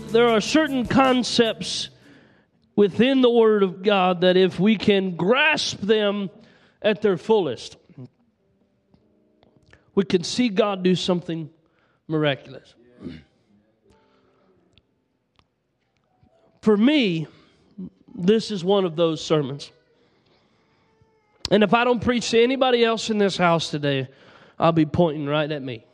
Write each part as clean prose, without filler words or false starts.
there are certain concepts within the Word of God that if we can grasp them at their fullest, we can see God do something miraculous. For me, this is one of those sermons. And if I don't preach to anybody else in this house today, I'll be pointing right at me.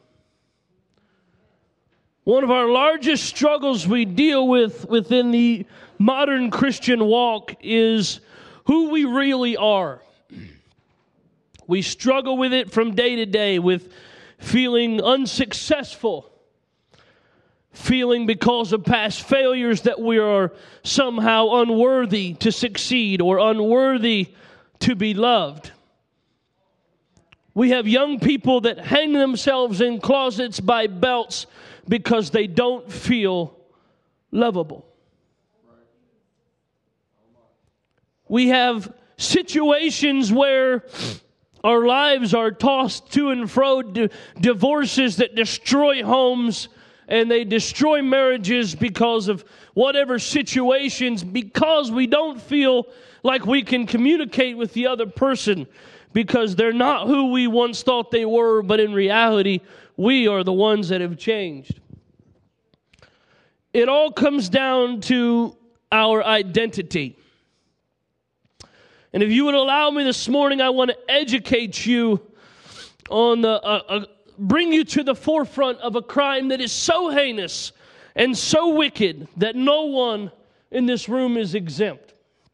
One of our largest struggles we deal with within the modern Christian walk is who we really are. We struggle with it from day to day, with feeling unsuccessful, feeling because of past failures that we are somehow unworthy to succeed or unworthy to be loved. We have young people that hang themselves in closets by belts because they don't feel lovable. We have situations where our lives are tossed to and fro, divorces that destroy homes, and they destroy marriages because of whatever situations, because we don't feel like we can communicate with the other person, because they're not who we once thought they were, but in reality, we are the ones that have changed. It all comes down to our identity. And if you would allow me this morning, I want to educate you on bring you to the forefront of a crime that is so heinous and so wicked that no one in this room is exempt.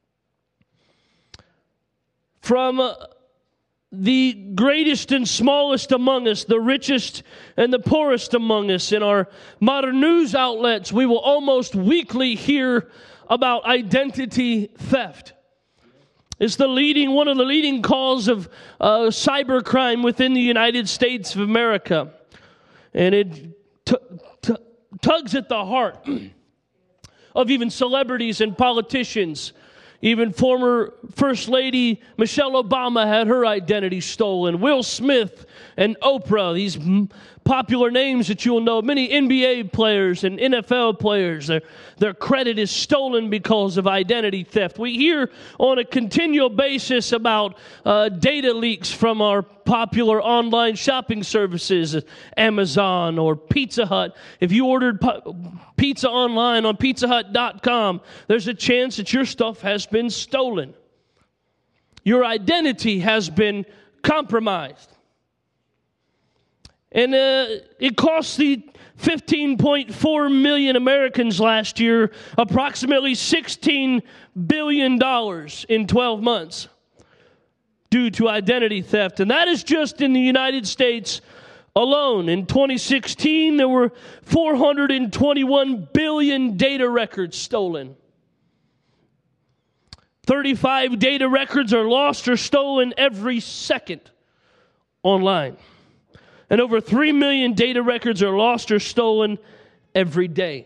From the greatest and smallest among us, the richest and the poorest among us, in our modern news outlets, we will almost weekly hear about identity theft. It's one of the leading causes of cybercrime within the United States of America. And it tugs at the heart of even celebrities and politicians. Even former First Lady Michelle Obama had her identity stolen. Will Smith and Oprah, these popular names that you will know, many NBA players and NFL players, their credit is stolen because of identity theft. We hear on a continual basis about data leaks from our popular online shopping services, Amazon or Pizza Hut. If you ordered pizza online on pizzahut.com, there's a chance that your stuff has been stolen. Your identity has been compromised. And it cost the 15.4 million Americans last year approximately $16 billion in 12 months due to identity theft. And that is just in the United States alone. In 2016, there were 421 billion data records stolen. 35 data records are lost or stolen every second online. And over 3 million data records are lost or stolen every day.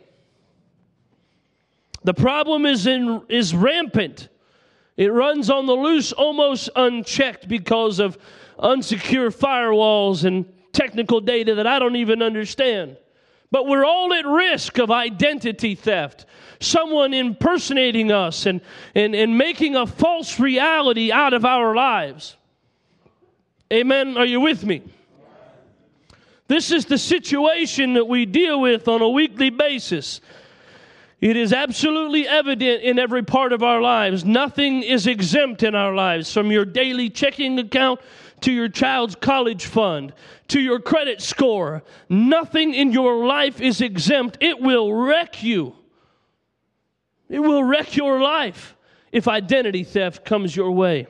The problem is rampant. It runs on the loose almost unchecked because of unsecure firewalls and technical data that I don't even understand. But we're all at risk of identity theft. Someone impersonating us and making a false reality out of our lives. Amen? Are you with me? This is the situation that we deal with on a weekly basis. It is absolutely evident in every part of our lives. Nothing is exempt in our lives, from your daily checking account to your child's college fund, to your credit score. Nothing in your life is exempt. It will wreck you. It will wreck your life if identity theft comes your way.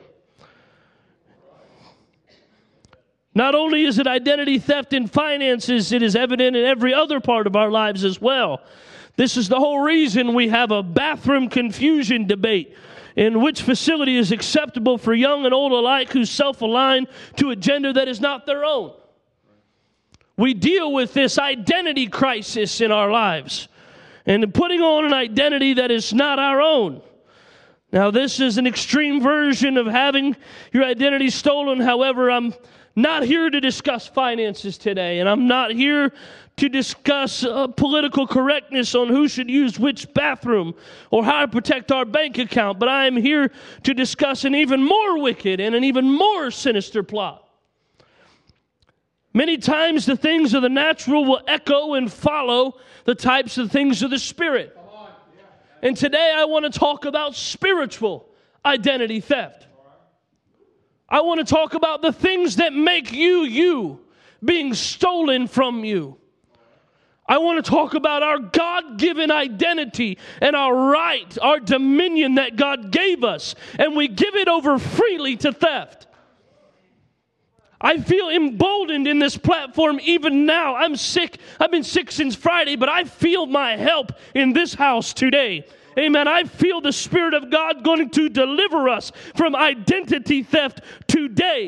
Not only is it identity theft in finances, it is evident in every other part of our lives as well. This is the whole reason we have a bathroom confusion debate in which facility is acceptable for young and old alike who self-align to a gender that is not their own. We deal with this identity crisis in our lives and putting on an identity that is not our own. Now, this is an extreme version of having your identity stolen. However, I'm Not here to discuss finances today, and I'm not here to discuss political correctness on who should use which bathroom or how to protect our bank account, but I am here to discuss an even more wicked and an even more sinister plot. Many times the things of the natural will echo and follow the types of things of the Spirit. And today I want to talk about spiritual identity theft. I want to talk about the things that make you being stolen from you. I want to talk about our God-given identity and our right, our dominion that God gave us, and we give it over freely to theft. I feel emboldened in this platform even now. I'm sick. I've been sick since Friday, but I feel my help in this house today. Amen. I feel the Spirit of God going to deliver us from identity theft today.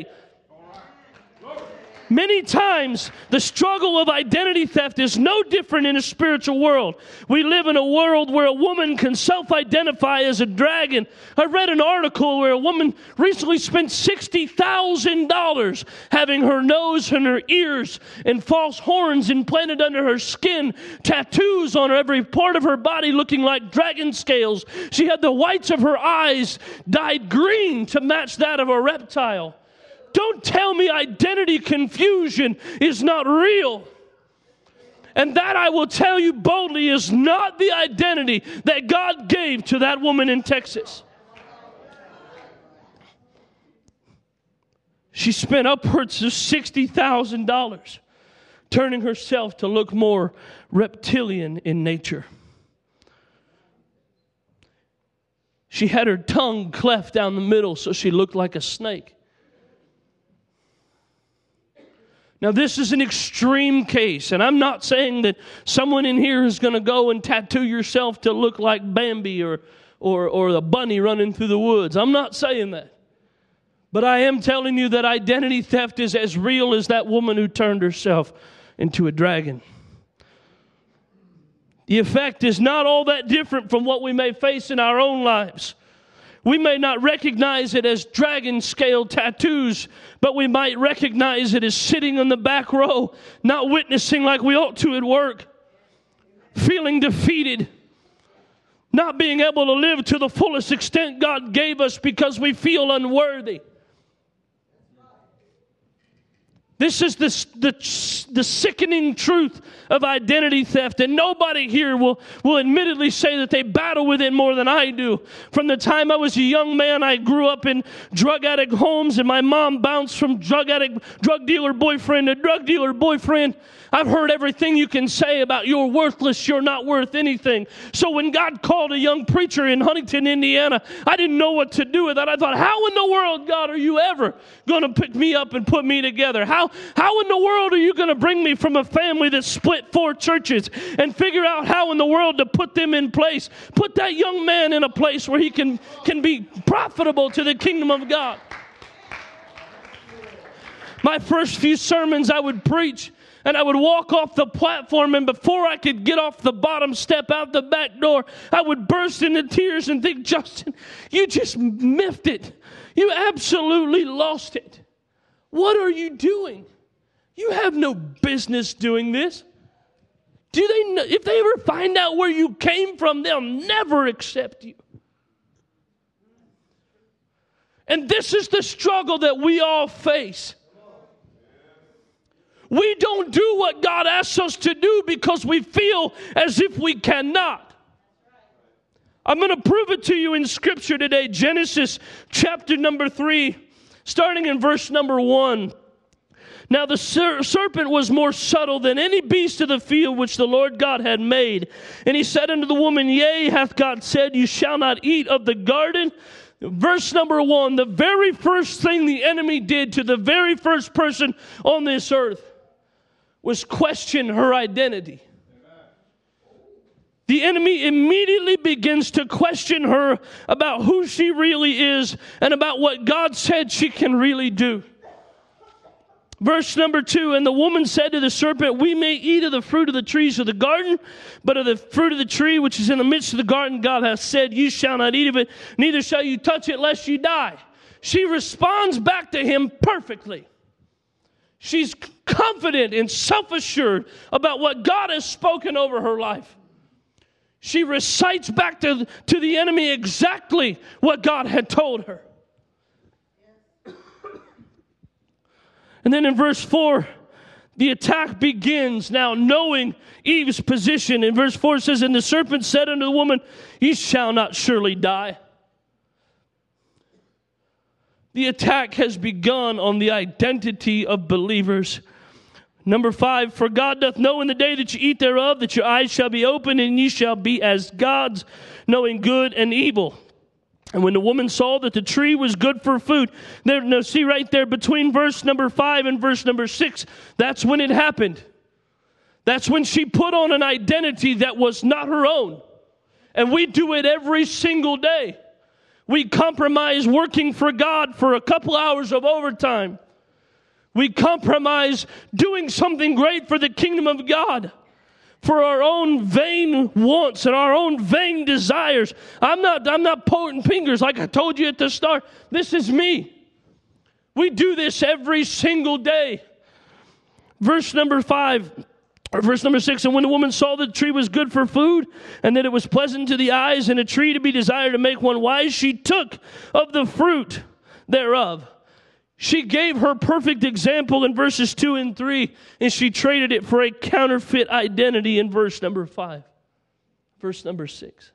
Many times, the struggle of identity theft is no different in a spiritual world. We live in a world where a woman can self-identify as a dragon. I read an article where a woman recently spent $60,000 having her nose and her ears and false horns implanted under her skin, tattoos on every part of her body looking like dragon scales. She had the whites of her eyes dyed green to match that of a reptile. Don't tell me identity confusion is not real. And that, I will tell you boldly, is not the identity that God gave to that woman in Texas. She spent upwards of $60,000 turning herself to look more reptilian in nature. She had her tongue cleft down the middle so she looked like a snake. Now, this is an extreme case, and I'm not saying that someone in here is going to go and tattoo yourself to look like Bambi or the bunny running through the woods. I'm not saying that. But I am telling you that identity theft is as real as that woman who turned herself into a dragon. The effect is not all that different from what we may face in our own lives. We may not recognize it as dragon scale tattoos, but we might recognize it as sitting in the back row, not witnessing like we ought to at work, feeling defeated, not being able to live to the fullest extent God gave us because we feel unworthy. This is the sickening truth of identity theft, and nobody here will admittedly say that they battle with it more than I do. From the time I was a young man, I grew up in drug addict homes, and my mom bounced from drug dealer boyfriend to drug dealer boyfriend. I've heard everything you can say about you're worthless, you're not worth anything. So when God called a young preacher in Huntington, Indiana, I didn't know what to do with that. I thought, how in the world, God, are you ever going to pick me up and put me together? How in the world are you going to bring me from a family that split 4 churches and figure out how in the world to put them in place? Put that young man in a place where he can be profitable to the kingdom of God. My first few sermons I would preach, and I would walk off the platform, and before I could get off the bottom step out the back door, I would burst into tears and think, Justin, you just miffed it. You absolutely lost it. What are you doing? You have no business doing this. Do they know, if they ever find out where you came from, they'll never accept you. And this is the struggle that we all face. We don't do what God asks us to do because we feel as if we cannot. I'm going to prove it to you in Scripture today. Genesis chapter number 3, starting in verse number 1. Now the serpent was more subtle than any beast of the field which the Lord God had made. And he said unto the woman, Yea, hath God said, You shall not eat of the garden? Verse number 1, the very first thing the enemy did to the very first person on this earth was question her identity. The enemy immediately begins to question her about who she really is and about what God said she can really do. Verse number 2, and the woman said to the serpent, We may eat of the fruit of the trees of the garden, but of the fruit of the tree which is in the midst of the garden, God hath said, You shall not eat of it, neither shall you touch it, lest you die. She responds back to him perfectly. She's confident and self-assured about what God has spoken over her life. She recites back to the enemy exactly what God had told her. And then in verse 4, the attack begins now, knowing Eve's position. In verse 4 it says, and the serpent said unto the woman, ye shall not surely die. The attack has begun on the identity of believers. Number 5, for God doth know in the day that you eat thereof, that your eyes shall be opened, and ye shall be as gods, knowing good and evil. And when the woman saw that the tree was good for food, see right there between verse number 5 and verse number 6, that's when it happened. That's when she put on an identity that was not her own. And we do it every single day. We compromise working for God for a couple hours of overtime. We compromise doing something great for the kingdom of God for our own vain wants and our own vain desires. I'm not pointing fingers like I told you at the start. This is me. We do this every single day. Verse number 5. Or verse number 6, and when the woman saw that the tree was good for food, and that it was pleasant to the eyes, and a tree to be desired to make one wise, she took of the fruit thereof. She gave her perfect example in verses 2 and 3, and she traded it for a counterfeit identity in verse number 5. Verse number 6.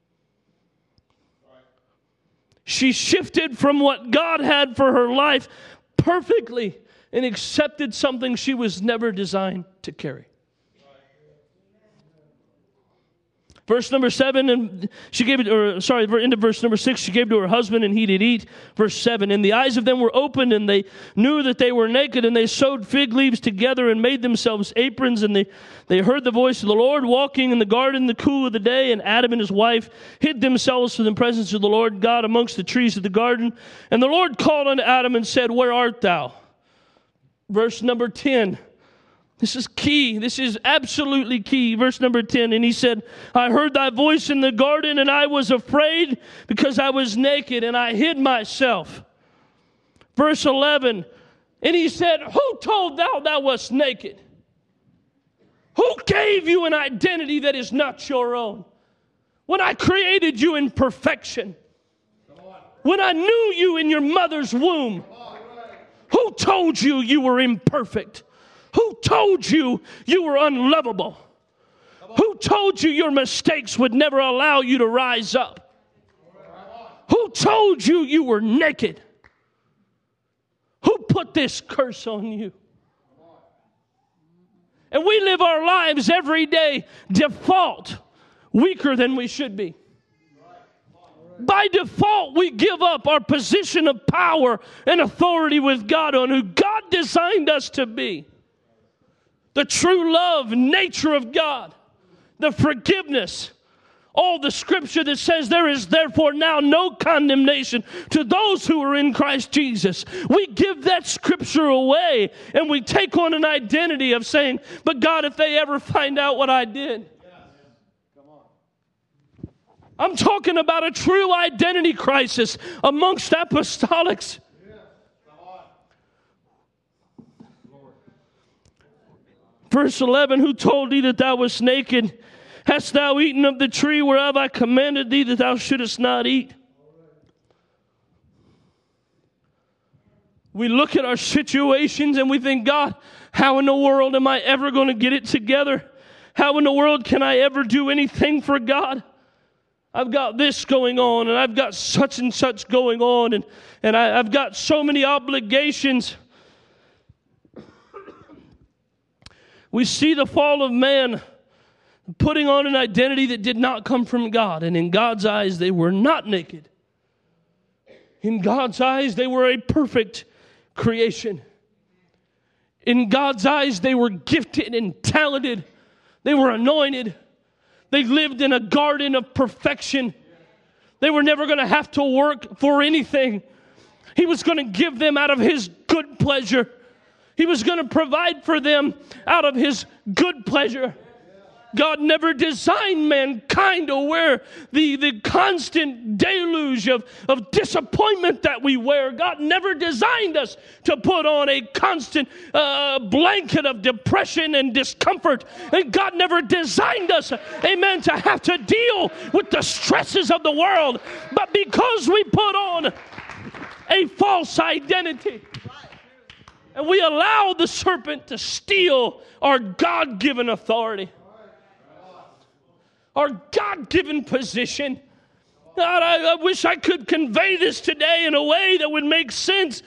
She shifted from what God had for her life perfectly and accepted something she was never designed to carry. Verse number 7, and she gave it, into verse number 6, she gave to her husband, and he did eat. Verse 7, and the eyes of them were opened, and they knew that they were naked, and they sewed fig leaves together and made themselves aprons, and they heard the voice of the Lord walking in the garden in the cool of the day, and Adam and his wife hid themselves from the presence of the Lord God amongst the trees of the garden. And the Lord called unto Adam and said, where art thou? Verse number 10. This is key. This is absolutely key. Verse number 10. And he said, I heard thy voice in the garden, and I was afraid because I was naked, and I hid myself. Verse 11. And he said, who told thou wast naked? Who gave you an identity that is not your own? When I created you in perfection. When I knew you in your mother's womb. Who told you you were imperfect? Who told you you were unlovable? Who told you your mistakes would never allow you to rise up? Who told you you were naked? Who put this curse on you? And we live our lives every day default weaker than we should be. By default, we give up our position of power and authority with God on who God designed us to be. The true love, nature of God, the forgiveness, all the scripture that says there is therefore now no condemnation to those who are in Christ Jesus. We give that scripture away and we take on an identity of saying, but God, if they ever find out what I did. I'm talking about a true identity crisis amongst apostolics. Verse 11, who told thee that thou wast naked? Hast thou eaten of the tree whereof I commanded thee that thou shouldest not eat? We look at our situations and we think, God, how in the world am I ever going to get it together? How in the world can I ever do anything for God? I've got this going on, and I've got such and such going on, and I've got so many obligations. We see the fall of man putting on an identity that did not come from God. And in God's eyes, they were not naked. In God's eyes, they were a perfect creation. In God's eyes, they were gifted and talented. They were anointed. They lived in a garden of perfection. They were never going to have to work for anything. He was going to give them out of His good pleasure. He was going to provide for them out of His good pleasure. God never designed mankind to wear the constant deluge of disappointment that we wear. God never designed us to put on a constant blanket of depression and discomfort. And God never designed us, amen, to have to deal with the stresses of the world. But because we put on a false identity, and we allow the serpent to steal our God-given authority, our God-given position. God, I wish I could convey this today in a way that would make sense.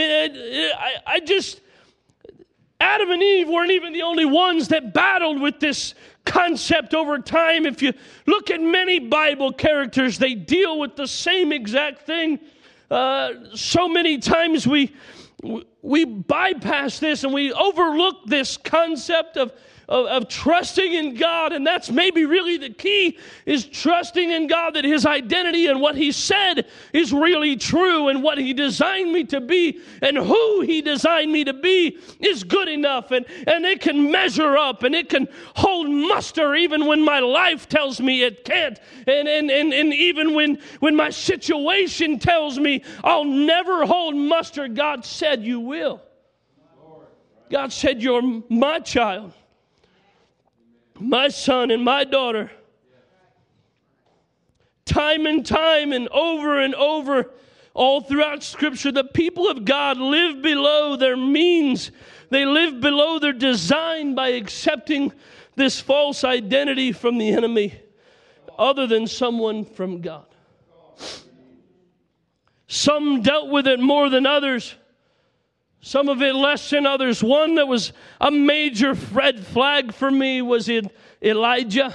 Adam and Eve weren't even the only ones that battled with this concept over time. If you look at many Bible characters, they deal with the same exact thing. So many times we bypass this and we overlook this concept of trusting in God, and that's maybe really the key, is trusting in God that His identity and what He said is really true, and what He designed me to be and who He designed me to be is good enough, and it can measure up, and it can hold muster even when my life tells me it can't, and even when my situation tells me I'll never hold muster. God said you will. God said you're my child, my son and my daughter. Time and time and over, all throughout Scripture, the people of God live below their means. They live below their design by accepting this false identity from the enemy, other than someone from God. Some dealt with it more than others. Some of it less than others. One that was a major red flag for me was in Elijah.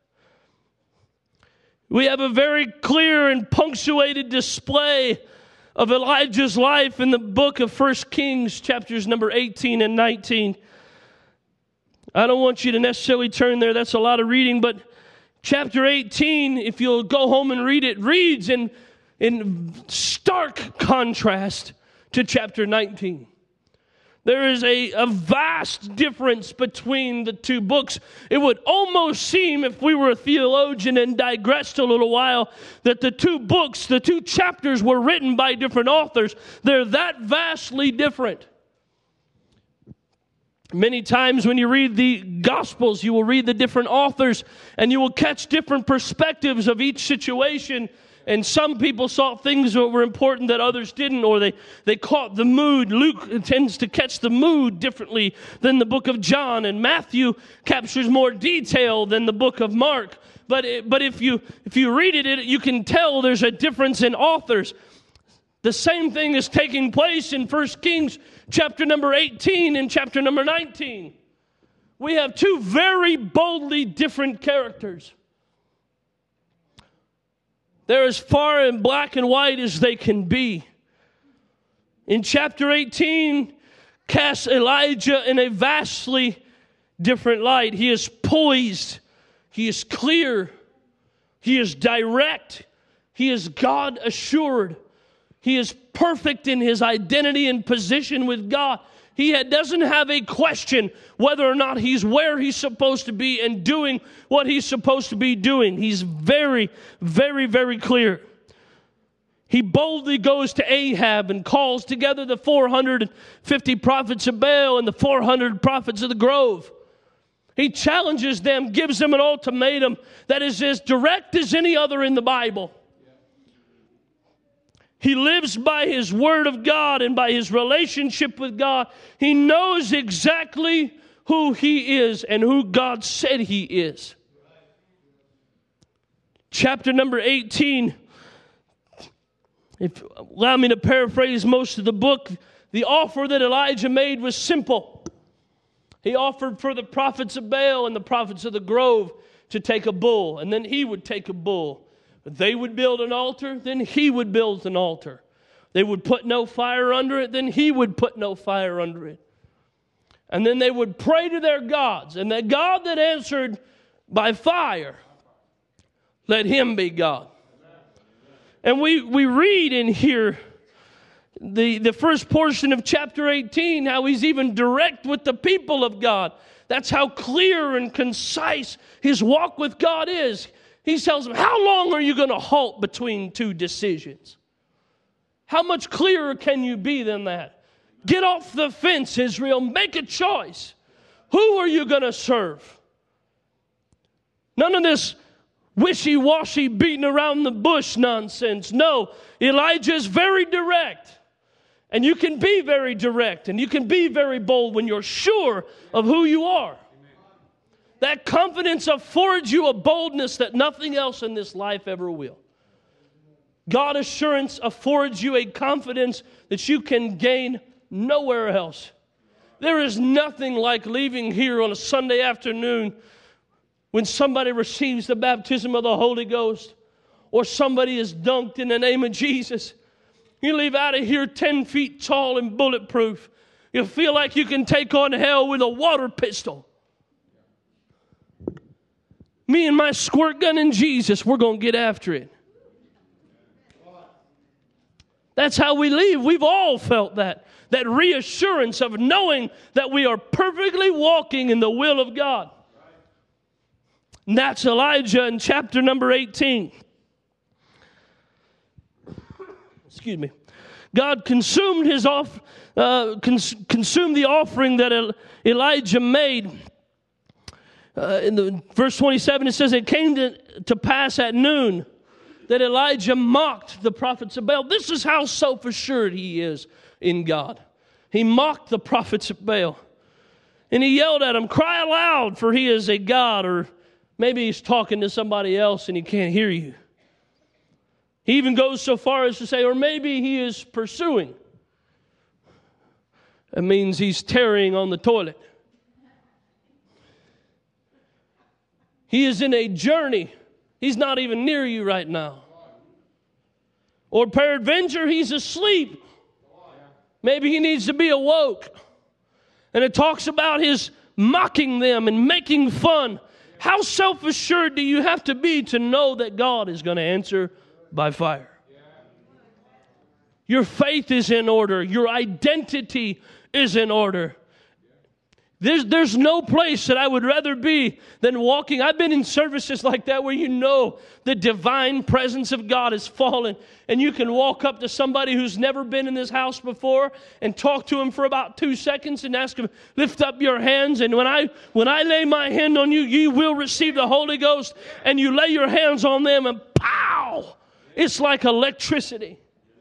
We have a very clear and punctuated display of Elijah's life in the book of 1 Kings, chapters number 18 and 19. I don't want you to necessarily turn there. That's a lot of reading. But chapter 18, if you'll go home and read it, reads in stark contrast to chapter 19. There is a vast difference between the two books. It would almost seem, if we were a theologian and digressed a little while, that the two books, the two chapters were written by different authors. They're that vastly different. Many times when you read the Gospels, you will read the different authors, and you will catch different perspectives of each situation. And some people saw things that were important that others didn't, or they caught the mood. Luke tends to catch the mood differently than the book of John, and Matthew captures more detail than the book of Mark. But if you read it, you can tell there's a difference in authors. The same thing is taking place in 1 Kings chapter number 18 and chapter number 19. We have two very boldly different characters. They're as far in black and white as they can be. In chapter 18, casts Elijah in a vastly different light. He is poised. He is clear. He is direct. He is God assured. He is perfect in his identity and position with God. He doesn't have a question whether or not he's where he's supposed to be and doing what he's supposed to be doing. He's very, very, very clear. He boldly goes to Ahab and calls together the 450 prophets of Baal and the 400 prophets of the grove. He challenges them, gives them an ultimatum that is as direct as any other in the Bible. He lives by his word of God and by his relationship with God. He knows exactly who he is and who God said he is. Chapter number 18, allow me to paraphrase most of the book. The offer that Elijah made was simple. He offered for the prophets of Baal and the prophets of the grove to take a bull, and then he would take a bull. They would build an altar, then he would build an altar. They would put no fire under it, then he would put no fire under it. And then they would pray to their gods, and the God that answered by fire, let him be God. And we read in here the first portion of chapter 18, how he's even direct with the people of God. That's how clear and concise his walk with God is. He tells him, how long are you going to halt between two decisions? How much clearer can you be than that? Get off the fence, Israel. Make a choice. Who are you going to serve? None of this wishy-washy beating around the bush nonsense. No, Elijah is very direct. And you can be very direct and you can be very bold when you're sure of who you are. That confidence affords you a boldness that nothing else in this life ever will. God assurance affords you a confidence that you can gain nowhere else. There is nothing like leaving here on a Sunday afternoon when somebody receives the baptism of the Holy Ghost or somebody is dunked in the name of Jesus. You leave out of here 10 feet tall and bulletproof. You feel like you can take on hell with a water pistol. Me and my squirt gun and Jesus, we're going to get after it. That's how we leave. We've all felt that reassurance of knowing that we are perfectly walking in the will of God. And that's Elijah in chapter number 18. Excuse me. God consumed consumed the offering that Elijah made. In the verse 27, it says, it came to pass at noon that Elijah mocked the prophets of Baal. This is how self-assured he is in God. He mocked the prophets of Baal. And he yelled at them, cry aloud, for he is a god. Or maybe he's talking to somebody else and he can't hear you. He even goes so far as to say, or maybe he is pursuing. That means he's tarrying on the toilet. He is in a journey. He's not even near you right now. Or peradventure, he's asleep. Maybe he needs to be awoke. And it talks about his mocking them and making fun. How self-assured do you have to be to know that God is going to answer by fire? Your faith is in order. Your identity is in order. There's no place that I would rather be than walking. I've been in services like that where you know the divine presence of God has fallen, and you can walk up to somebody who's never been in this house before and talk to him for about 2 seconds and ask him, lift up your hands, and when I lay my hand on you, you will receive the Holy Ghost, and you lay your hands on them and pow! It's like electricity.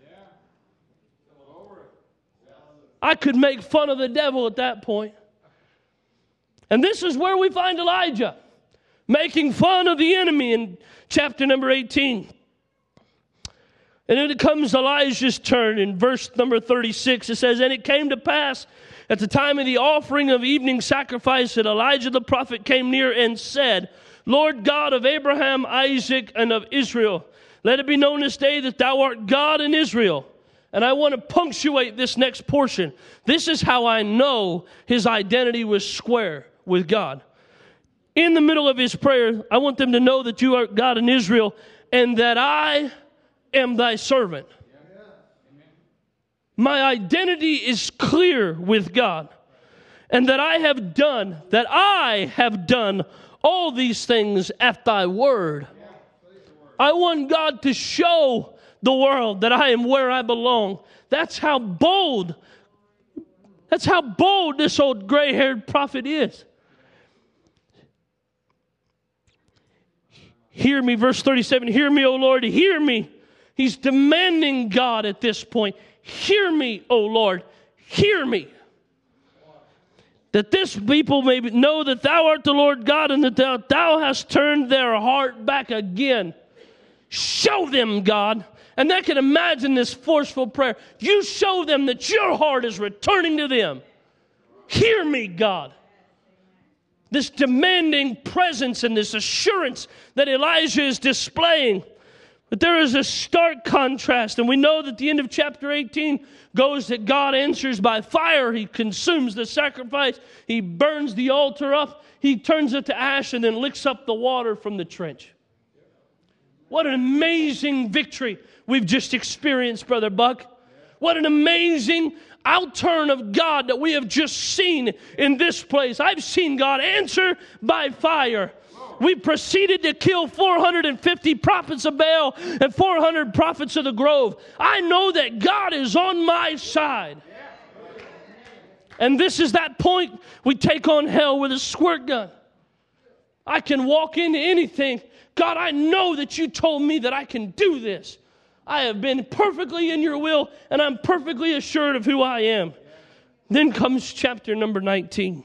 I could make fun of the devil at that point. And this is where we find Elijah making fun of the enemy in chapter number 18. And then it comes Elijah's turn in verse number 36. It says, and it came to pass at the time of the offering of evening sacrifice that Elijah the prophet came near and said, Lord God of Abraham, Isaac, and of Israel, let it be known this day that thou art God in Israel. And I want to punctuate this next portion. This is how I know his identity was square with God. In the middle of his prayer, I want them to know that you are God in Israel and that I am thy servant. My identity is clear with God. And that I have done all these things at thy word. I want God to show the world that I am where I belong. That's how bold this old gray-haired prophet is. Hear me, verse 37, hear me, O Lord, hear me. He's demanding God at this point. Hear me, O Lord, hear me. That this people may know that thou art the Lord God and that thou hast turned their heart back again. Show them, God. And they can imagine this forceful prayer. You show them that your heart is returning to them. Hear me, God. This demanding presence and this assurance that Elijah is displaying. But there is a stark contrast. And we know that the end of chapter 18 goes that God answers by fire. He consumes the sacrifice. He burns the altar up. He turns it to ash and then licks up the water from the trench. What an amazing victory we've just experienced, Brother Buck. What an amazing outturn of God that we have just seen in this place. I've seen God answer by fire. We proceeded to kill 450 prophets of Baal and 400 prophets of the grove. I know that God is on my side. And this is that point we take on hell with a squirt gun. I can walk into anything. God, I know that you told me that I can do this. I have been perfectly in your will, and I'm perfectly assured of who I am. Then comes chapter number 19.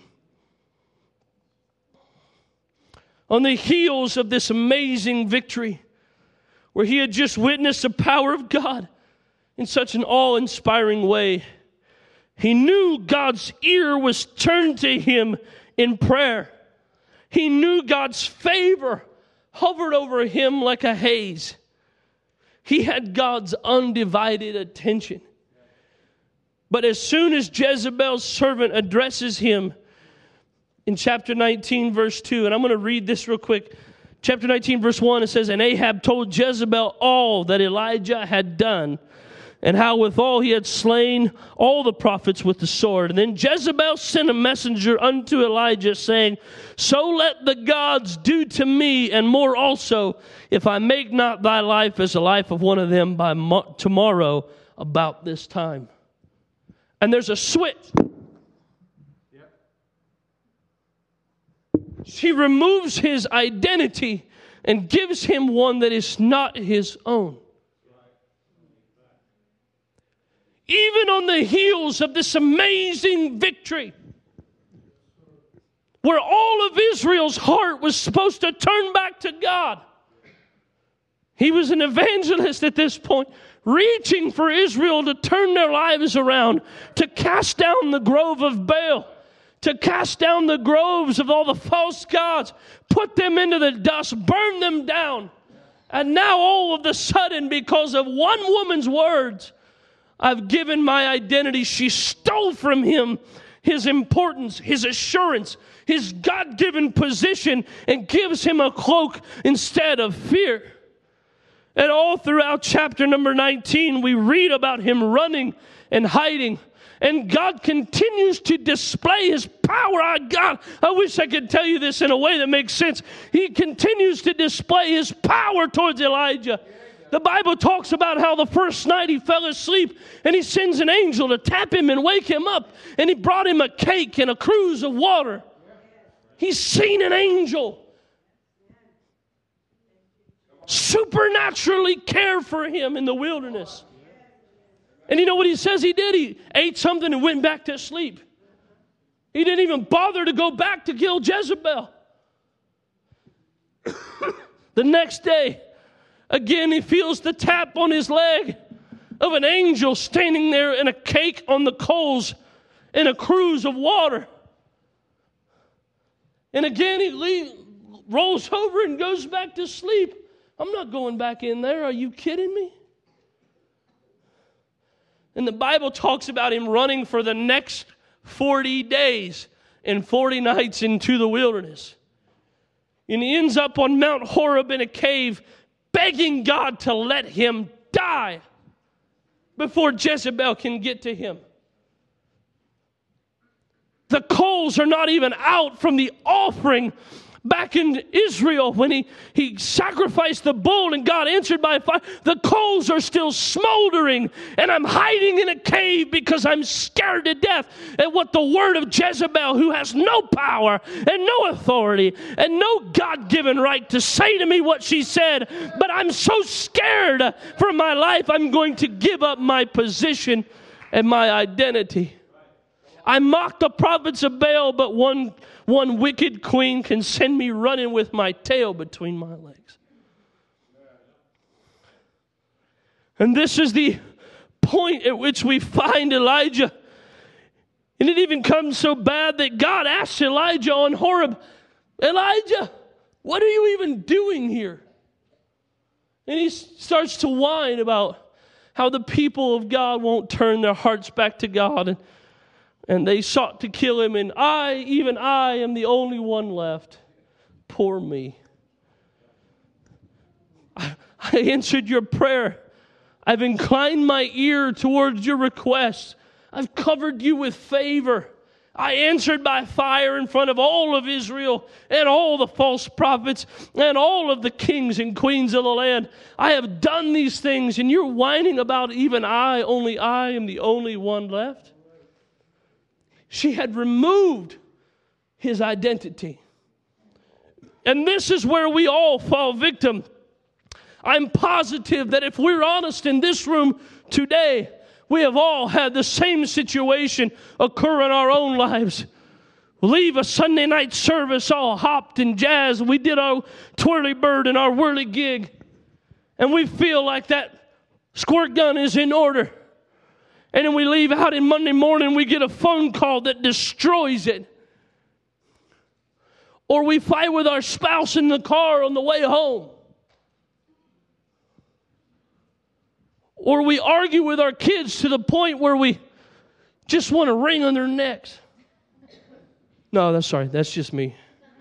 On the heels of this amazing victory, where he had just witnessed the power of God in such an awe-inspiring way, he knew God's ear was turned to him in prayer. He knew God's favor hovered over him like a haze. He had God's undivided attention. But as soon as Jezebel's servant addresses him in chapter 19, verse 2, and I'm going to read this real quick. Chapter 19, verse 1, it says, "And Ahab told Jezebel all that Elijah had done, and how withal he had slain all the prophets with the sword. And then Jezebel sent a messenger unto Elijah, saying, So let the gods do to me, and more also, if I make not thy life as the life of one of them by tomorrow about this time." And there's a switch. She removes his identity and gives him one that is not his own. Even on the heels of this amazing victory, where all of Israel's heart was supposed to turn back to God, he was an evangelist at this point, reaching for Israel to turn their lives around, to cast down the grove of Baal, to cast down the groves of all the false gods, put them into the dust, burn them down. And now all of a sudden, because of one woman's words, I've given my identity. She stole from him his importance, his assurance, his God-given position, and gives him a cloak instead of fear. And all throughout chapter number 19, we read about him running and hiding. And God continues to display his power. God, I wish I could tell you this in a way that makes sense. He continues to display his power towards Elijah. The Bible talks about how the first night he fell asleep and he sends an angel to tap him and wake him up. And he brought him a cake and a cruse of water. He's seen an angel supernaturally care for him in the wilderness. And you know what he says he did? He ate something and went back to sleep. He didn't even bother to go back to kill Jezebel. The next day, again, he feels the tap on his leg of an angel standing there and a cake on the coals and a cruse of water. And again, he rolls over and goes back to sleep. I'm not going back in there. Are you kidding me? And the Bible talks about him running for the next 40 days and 40 nights into the wilderness. And he ends up on Mount Horeb in a cave, begging God to let him die before Jezebel can get to him. The coals are not even out from the offering back in Israel when he sacrificed the bull and God answered by fire. The coals are still smoldering, and I'm hiding in a cave because I'm scared to death at what the word of Jezebel, who has no power and no authority and no God-given right to say to me what she said, but I'm so scared for my life, I'm going to give up my position and my identity. I mock the prophets of Baal, but one wicked queen can send me running with my tail between my legs. And this is the point at which we find Elijah. And it even comes so bad that God asks Elijah on Horeb, Elijah, what are you even doing here? And he starts to whine about how the people of God won't turn their hearts back to God. And they sought to kill him, and even I am the only one left. Poor me. I answered your prayer. I've inclined my ear towards your requests. I've covered you with favor. I answered by fire in front of all of Israel and all the false prophets and all of the kings and queens of the land. I have done these things, and you're whining about even only I am the only one left. She had removed his identity. And this is where we all fall victim. I'm positive that if we're honest in this room today, we have all had the same situation occur in our own lives. We leave a Sunday night service all hopped and jazzed. We did our twirly bird and our whirly gig. And we feel like that squirt gun is in order. And then we leave out in Monday morning, we get a phone call that destroys it. Or we fight with our spouse in the car on the way home. Or we argue with our kids to the point where we just want to wring on their necks. No, that's just me.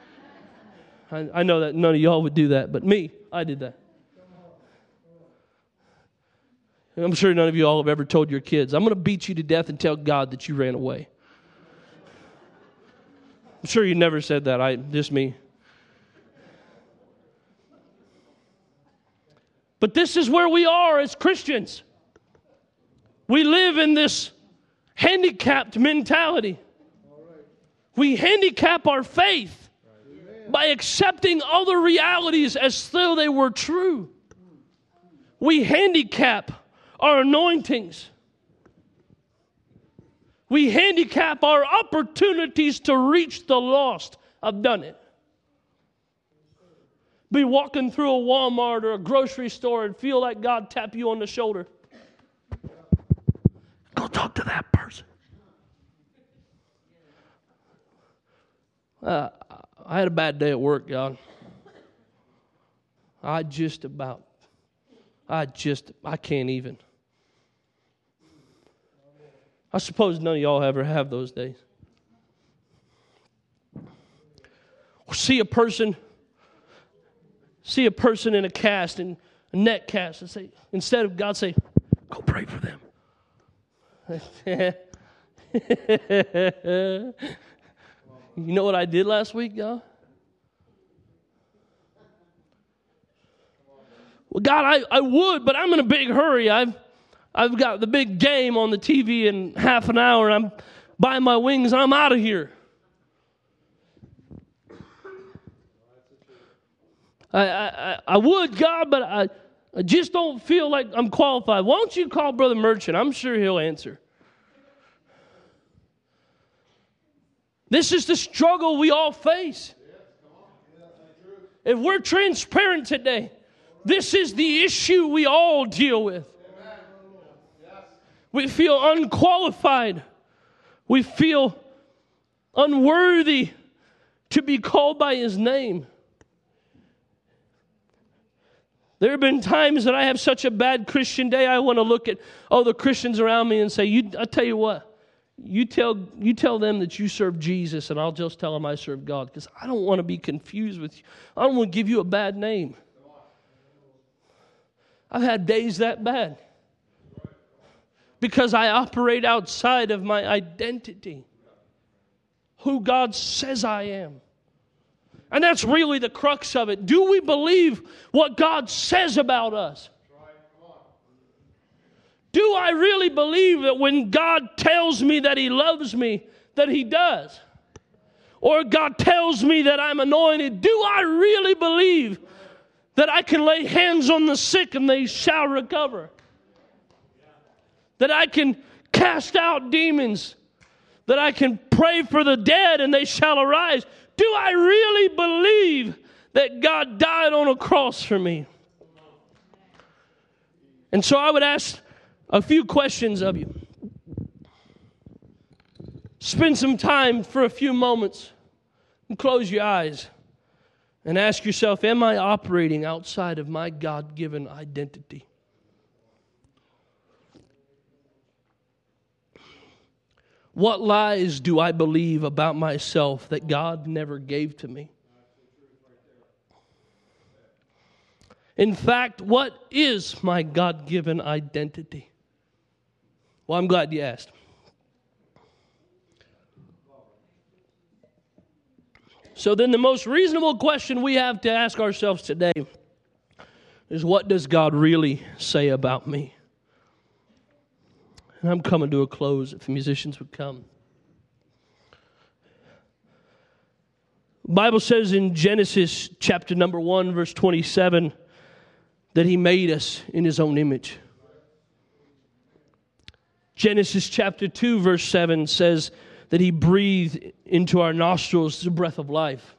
I know that none of y'all would do that, but me, I did that. And I'm sure none of you all have ever told your kids, I'm going to beat you to death and tell God that you ran away. I'm sure you never said that, just me. But this is where we are as Christians. We live in this handicapped mentality. We handicap our faith by accepting other realities as though they were true. We handicap our anointings. We handicap our opportunities to reach the lost. I've done it. Be walking through a Walmart or a grocery store and feel like God tap you on the shoulder. Go talk to that person. I had a bad day at work, God. I can't even. I suppose none of y'all ever have those days. Or see a person in a cast, in a neck cast, and say, instead of God say, go pray for them. You know what I did last week, y'all? Well, God, I would, but I'm in a big hurry. I've got the big game on the TV in half an hour, and I'm buying my wings, and I'm out of here. I would, God, but I just don't feel like I'm qualified. Why don't you call Brother Merchant? I'm sure he'll answer. This is the struggle we all face. If we're transparent today, this is the issue we all deal with. We feel unqualified. We feel unworthy to be called by His name. There have been times that I have such a bad Christian day, I want to look at the Christians around me and say, I tell you what, you tell them that you serve Jesus, and I'll just tell them I serve God, because I don't want to be confused with you. I don't want to give you a bad name. I've had days that bad because I operate outside of my identity, who God says I am. And that's really the crux of it. Do we believe what God says about us? Do I really believe that when God tells me that He loves me, that He does? Or God tells me that I'm anointed, do I really believe that I can lay hands on the sick and they shall recover? That I can cast out demons? That I can pray for the dead and they shall arise? Do I really believe that God died on a cross for me? And so I would ask a few questions of you. Spend some time for a few moments and close your eyes and ask yourself, am I operating outside of my God-given identity? What lies do I believe about myself that God never gave to me? In fact, what is my God-given identity? Well, I'm glad you asked. So then the most reasonable question we have to ask ourselves today is, what does God really say about me? And I'm coming to a close, if musicians would come. The Bible says in Genesis chapter number 1, verse 27, that He made us in His own image. Genesis chapter 2, verse 7 says that He breathed into our nostrils the breath of life.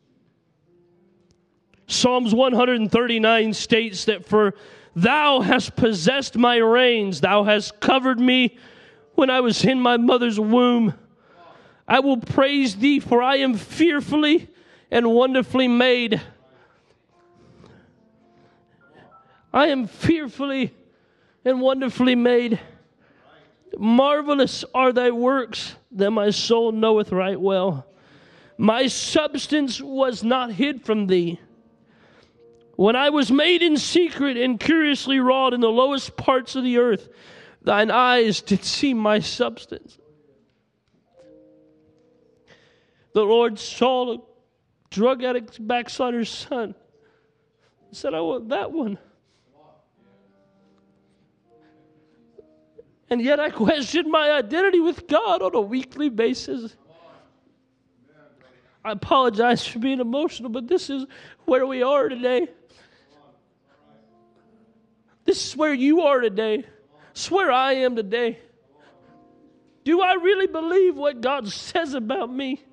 Psalms 139 states that, for Thou hast possessed my reins, Thou hast covered me when I was in my mother's womb. I will praise Thee, for I am fearfully and wonderfully made. I am fearfully and wonderfully made. Marvelous are Thy works, that my soul knoweth right well. My substance was not hid from Thee, when I was made in secret and curiously wrought in the lowest parts of the earth. Thine eyes did see my substance. The Lord saw a drug addict's backslider's son. He said, I want that one. And yet I question my identity with God on a weekly basis. I apologize for being emotional, but this is where we are today. This is where you are today. It's where I am today. Do I really believe what God says about me?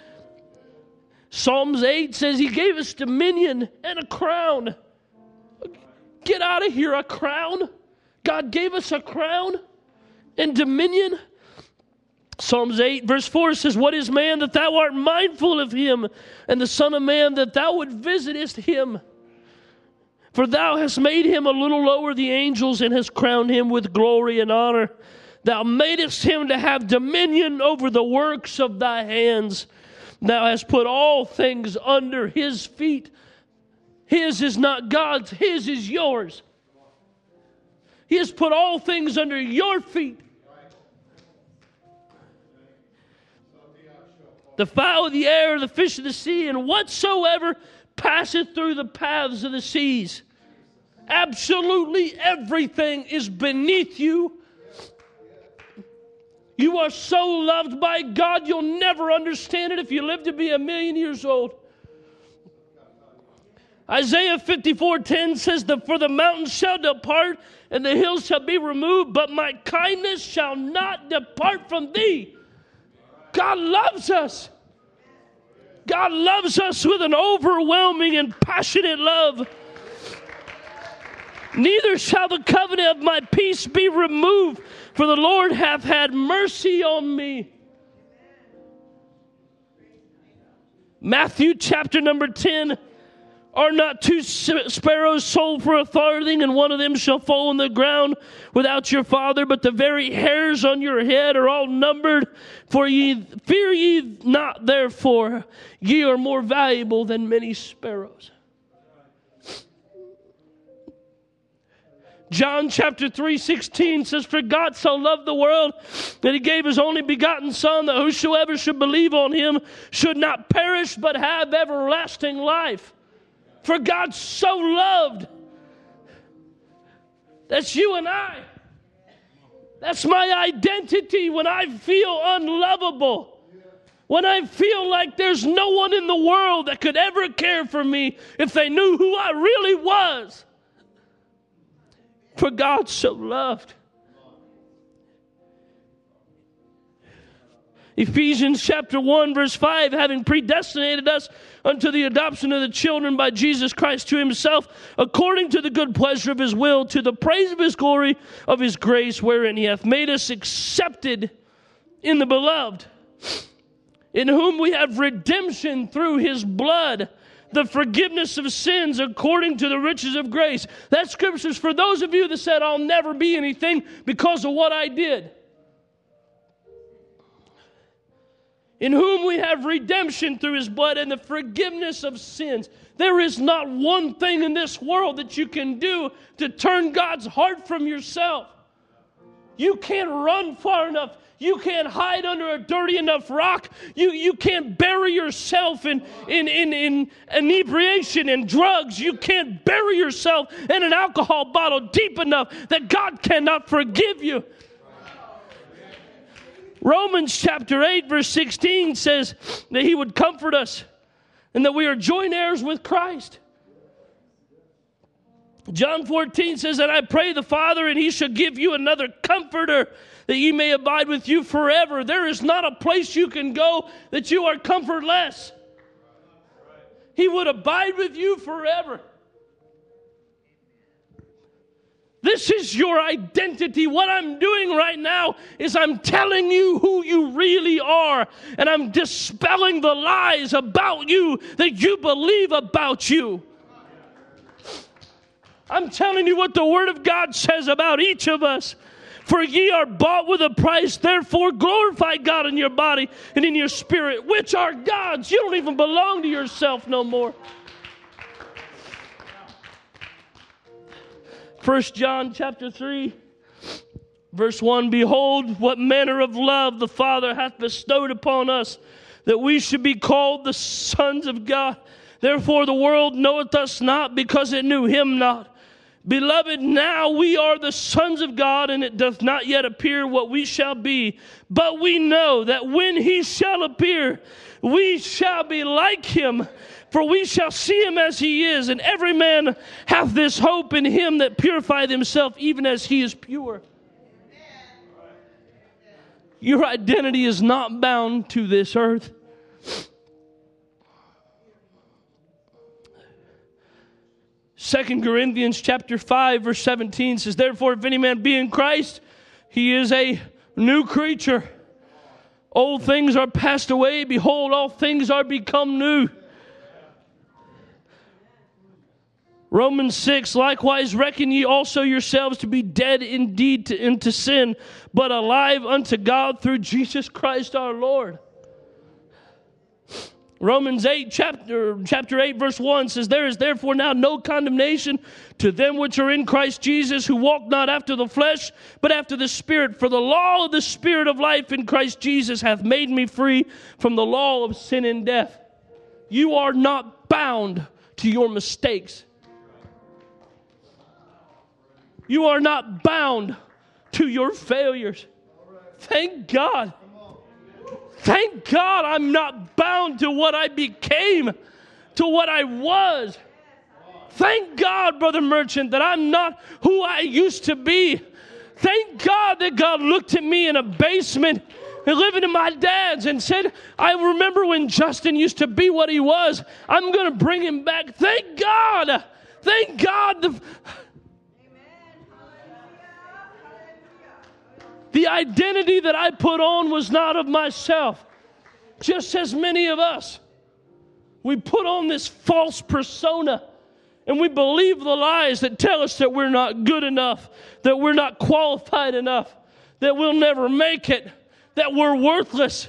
Psalms 8 says He gave us dominion and a crown. Get out of here, a crown. God gave us a crown and dominion. Psalms 8 verse 4 says, what is man that Thou art mindful of him, and the son of man that Thou would visitest him? For Thou hast made him a little lower the angels, and hast crowned him with glory and honor. Thou madest him to have dominion over the works of Thy hands. Thou hast put all things under His feet. His is not God's, His is yours. He has put all things under your feet. The fowl of the air, the fish of the sea, and whatsoever passeth through the paths of the seas. Absolutely everything is beneath you. You are so loved by God, you'll never understand it if you live to be 1,000,000 years old. Isaiah 54:10 says, for the mountains shall depart, and the hills shall be removed, but my kindness shall not depart from Thee. God loves us. God loves us with an overwhelming and passionate love. Neither shall the covenant of my peace be removed, for the Lord hath had mercy on me. Matthew chapter number 10. Are not 2 sparrows sold for a farthing, and one of them shall fall on the ground without your Father? But the very hairs on your head are all numbered. Fear ye not, therefore. Ye are more valuable than many sparrows. John chapter 3:16 says, for God so loved the world that He gave His only begotten Son, that whosoever should believe on Him should not perish but have everlasting life. For God so loved. That's you and I. That's my identity when I feel unlovable. When I feel like there's no one in the world that could ever care for me if they knew who I really was. For God so loved. Ephesians chapter 1 verse 5, having predestinated us unto the adoption of the children by Jesus Christ to Himself, according to the good pleasure of His will, to the praise of His glory, of His grace, wherein He hath made us accepted in the beloved, in whom we have redemption through His blood, the forgiveness of sins according to the riches of grace. That scripture's for those of you that said, I'll never be anything because of what I did. in whom we have redemption through his blood and the forgiveness of sins. There is not one thing in this world that you can do to turn God's heart from yourself. You can't run far enough. You can't hide under a dirty enough rock. You can't bury yourself in inebriation and drugs. You can't bury yourself in an alcohol bottle deep enough that God cannot forgive you. Romans chapter 8 verse 16 says that he would comfort us and that we are joint heirs with Christ. John 14 says that I pray the Father and he shall give you another comforter that ye may abide with you forever. There is not a place you can go that you are comfortless. He would abide with you forever. This is your identity. What I'm doing right now is I'm telling you who you really are. And I'm dispelling the lies about you that you believe about you. I'm telling you what the Word of God says about each of us. For ye are bought with a price, therefore glorify God in your body and in your spirit, which are God's. You don't even belong to yourself no more. 1 John chapter 3, verse 1, behold, what manner of love the Father hath bestowed upon us, that we should be called the sons of God. Therefore the world knoweth us not, because it knew him not. Beloved, now we are the sons of God, and it doth not yet appear what we shall be. But we know that when he shall appear, we shall be like him, for we shall see him as he is. And every man hath this hope in him that purifieth himself, even as he is pure. Your identity is not bound to this earth. 2 Corinthians chapter 5 verse 17 says, therefore if any man be in Christ, he is a new creature. Old things are passed away. Behold, all things are become new. Romans 6, likewise reckon ye also yourselves to be dead indeed unto sin, but alive unto God through Jesus Christ our Lord. Romans 8, chapter 8, verse 1 says, there is therefore now no condemnation to them which are in Christ Jesus, who walk not after the flesh, but after the Spirit. For the law of the Spirit of life in Christ Jesus hath made me free from the law of sin and death. You are not bound to your mistakes. You are not bound to your failures. Thank God. Thank God I'm not bound to what I became, to what I was. Thank God, Brother Merchant, that I'm not who I used to be. Thank God that God looked at me in a basement and living in my dad's and said, I remember when Justin used to be what he was. I'm going to bring him back. Thank God. Thank God. The identity that I put on was not of myself. Just as many of us, we put on this false persona and we believe the lies that tell us that we're not good enough, that we're not qualified enough, that we'll never make it, that we're worthless.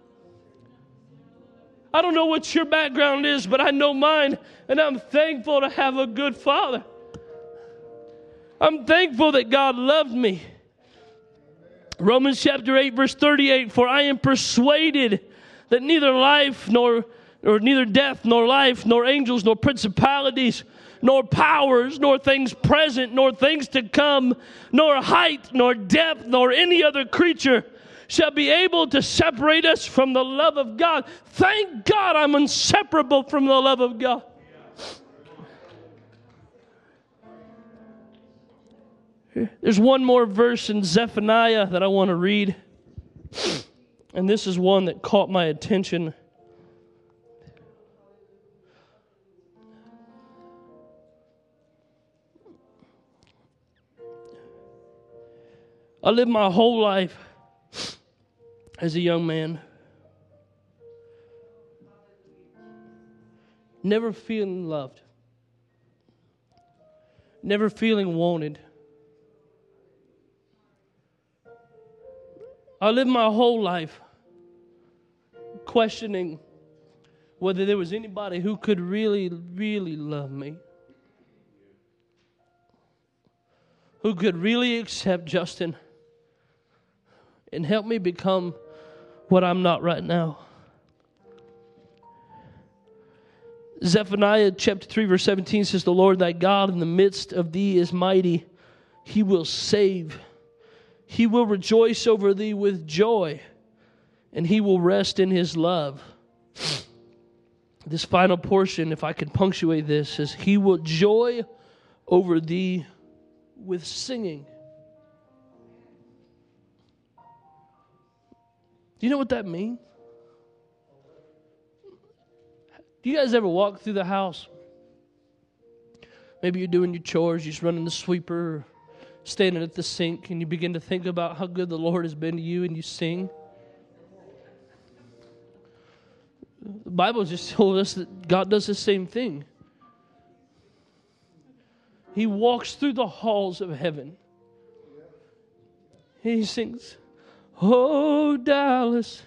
I don't know what your background is, but I know mine, and I'm thankful to have a good father. I'm thankful that God loved me. Romans chapter 8, verse 38, for I am persuaded that neither life, nor neither death, nor life, nor angels, nor principalities, nor powers, nor things present, nor things to come, nor height, nor depth, nor any other creature shall be able to separate us from the love of God. Thank God I'm inseparable from the love of God. There's one more verse in Zephaniah that I want to read. And this is one that caught my attention. I lived my whole life as a young man, never feeling loved, never feeling wanted. I lived my whole life questioning whether there was anybody who could really, really love me, who could really accept Justin and help me become what I'm not right now. Zephaniah chapter 3 verse 17 says, the Lord thy God in the midst of thee is mighty. He will save. He will rejoice over thee with joy, and he will rest in his love. This final portion, if I could punctuate this, says, he will joy over thee with singing. Do you know what that means? Do you guys ever walk through the house? Maybe you're doing your chores, you're just running the sweeper, or standing at the sink, and you begin to think about how good the Lord has been to you, and you sing. The Bible just told us that God does the same thing. He walks through the halls of heaven. He sings, oh, Dallas,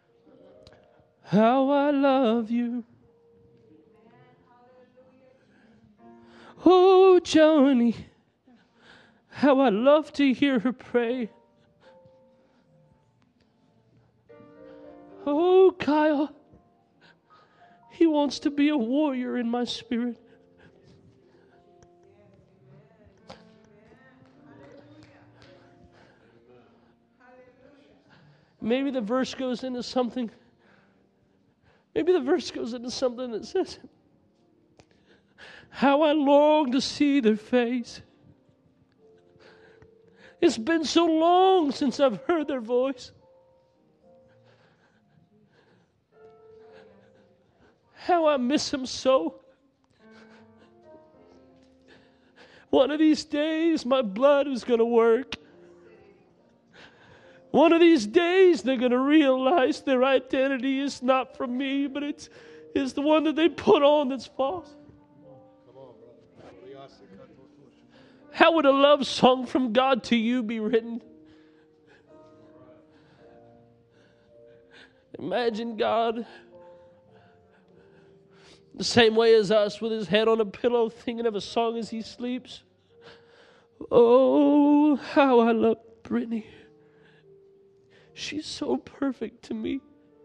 how I love you. Oh, Johnny, how I love to hear her pray. Oh, Kyle, he wants to be a warrior in my spirit. Maybe the verse goes into something. Maybe the verse goes into something that says, how I long to see their face. It's been so long since I've heard their voice. How I miss them so. One of these days, my blood is going to work. One of these days, they're going to realize their identity is not from me, but it's the one that they put on that's false. How would a love song from God to you be written? Imagine God the same way as us, with his head on a pillow, thinking of a song as he sleeps. Oh, how I love Brittany. She's so perfect to me.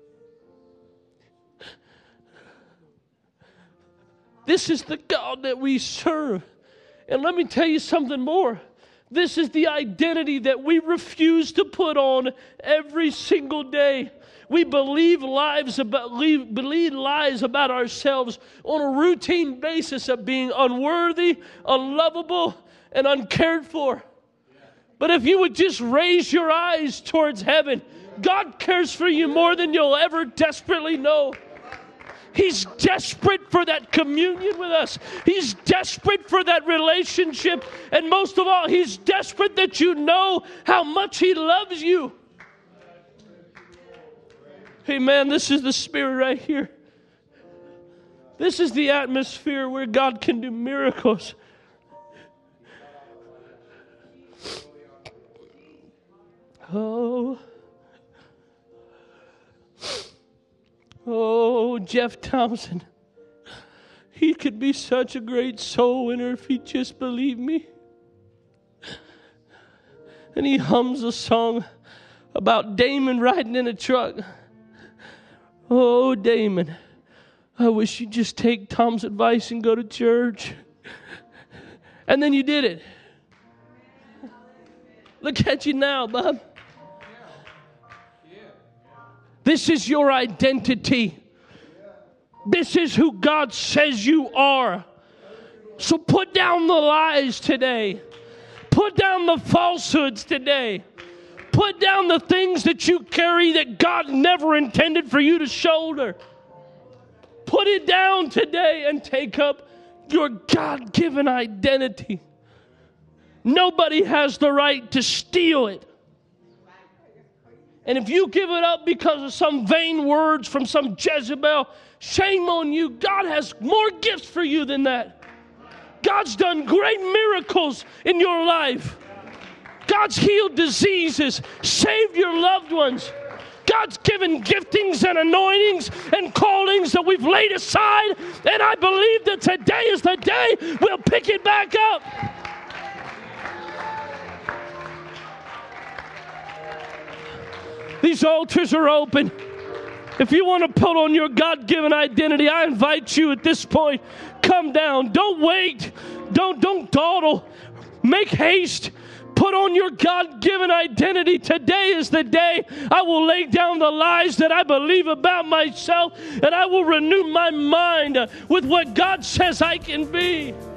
This is the God that we serve. And let me tell you something more. This is the identity that we refuse to put on every single day. We believe lies about ourselves on a routine basis of being unworthy, unlovable, and uncared for. But if you would just raise your eyes towards heaven, God cares for you more than you'll ever desperately know. He's desperate for that communion with us. He's desperate for that relationship. And most of all, he's desperate that you know how much he loves you. Hey man, this is the Spirit right here. This is the atmosphere where God can do miracles. Oh, Jeff Thompson. He could be such a great soul winner if he just believed me. And he hums a song about Damon riding in a truck. Oh, Damon, I wish you'd just take Tom's advice and go to church. And then you did it. Look at you now, bub. This is your identity. This is who God says you are. So put down the lies today. Put down the falsehoods today. Put down the things that you carry that God never intended for you to shoulder. Put it down today and take up your God-given identity. Nobody has the right to steal it. And if you give it up because of some vain words from some Jezebel, shame on you. God has more gifts for you than that. God's done great miracles in your life. God's healed diseases, saved your loved ones. God's given giftings and anointings and callings that we've laid aside, and I believe that today is the day we'll pick it back up. These altars are open. If you want to put on your God-given identity, I invite you at this point, come down. Don't wait. Don't dawdle. Make haste. Put on your God-given identity. Today is the day I will lay down the lies that I believe about myself, and I will renew my mind with what God says I can be.